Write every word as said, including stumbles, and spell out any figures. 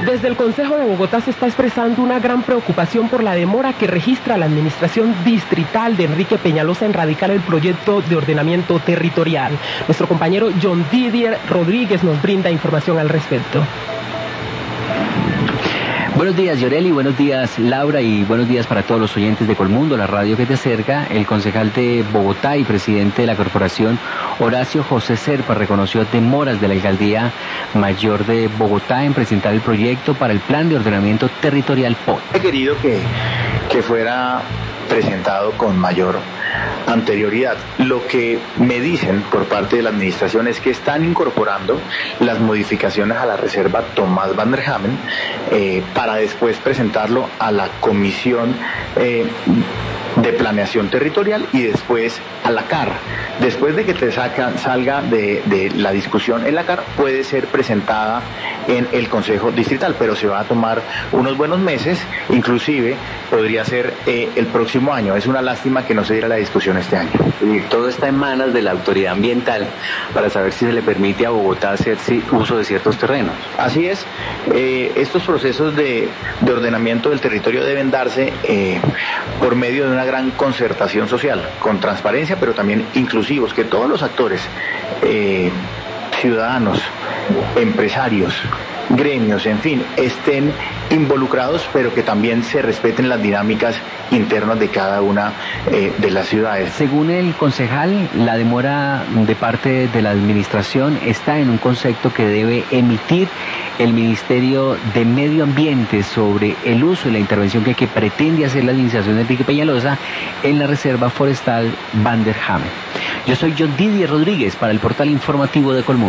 Desde el Consejo de Bogotá se está expresando una gran preocupación por la demora que registra la administración distrital de Enrique Peñalosa en radicar el proyecto de ordenamiento territorial. Nuestro compañero John Didier Rodríguez nos brinda información al respecto. Buenos días, Yoreli, buenos días, Laura, y buenos días para todos los oyentes de Colmundo, la radio que te acerca. El concejal de Bogotá y presidente de la corporación, Horacio José Serpa, reconoció demoras de la Alcaldía Mayor de Bogotá en presentar el proyecto para el Plan de Ordenamiento Territorial P O T. He querido que, que fuera presentado con mayor anterioridad. Lo que me dicen por parte de la administración es que están incorporando las modificaciones a la reserva Tomás Van der Hamen eh, para después presentarlo a la comisión eh, de planeación territorial y después a la C A R. Después de que te saca, salga de, de la discusión en la C A R, puede ser presentada en el Consejo Distrital, pero se va a tomar unos buenos meses, inclusive podría ser eh, el próximo año. Es una lástima que no se diera la discusión este año. Y todo está en manos de la autoridad ambiental para saber si se le permite a Bogotá hacer uso de ciertos terrenos. Así es, eh, estos procesos de, de ordenamiento del territorio deben darse eh, por medio de una gran concertación social, con transparencia, pero también inclusivos, que todos los actores, eh, ciudadanos, empresarios, gremios, en fin, estén involucrados, pero que también se respeten las dinámicas internas de cada una eh, de las ciudades. Según el concejal, la demora de parte de la administración está en un concepto que debe emitir el Ministerio de Medio Ambiente sobre el uso y la intervención que, que pretende hacer la administración de Enrique Peñalosa en la Reserva Forestal Van der Hamen. Yo soy John Didier Rodríguez para el portal informativo de Colmundo.